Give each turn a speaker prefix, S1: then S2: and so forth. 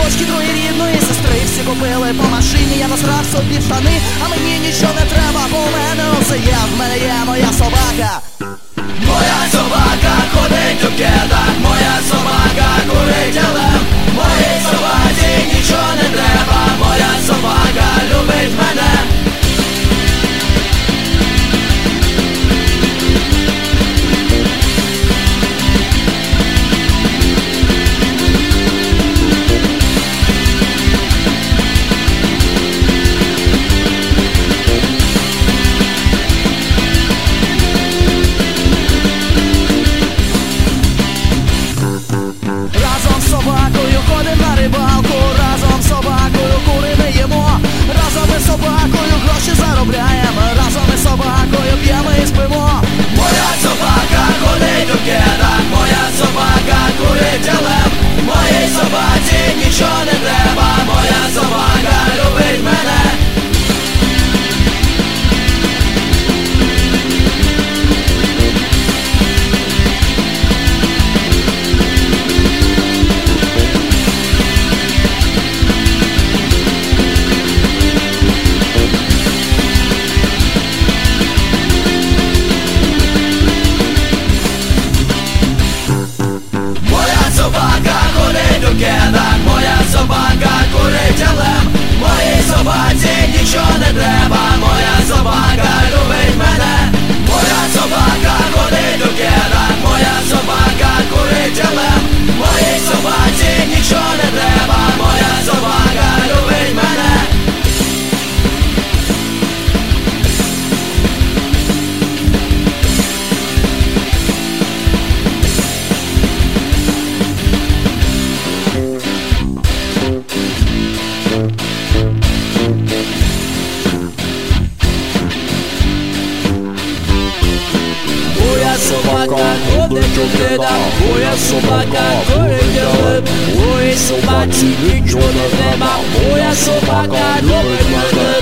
S1: дочки троєрідної сестри. Всі купили по машині, я насрав собі в штани. А мені нічого не треба, бо у мене усе є. В мене є моя собака. Моя собака ходить у кедах, моя собака курить елем. Моїй собаці нічого не треба, моя собака любить мене. Разом з собакою ходим на рибалку, разом з собакою кури не їмо, разом із собакою гроші заробляємо, разом із собакою п'ємо і спимо. Моя собака ходить у кедах, моя собака курить елем. Моїй собаці нічого не треба, моя собака любить мене. Собака ходить у кедах, моя собака курить елем. Моїй собаці нічого не треба, моя собака любить мене. Моя собака ходить у кедах, моя собака курить елем. Моїй собаці нічого не треба, моя собака любить мене. Собака ходить у кедах, моя собака курить елем. Моїй собаці нічого не треба, моя собака любить мене.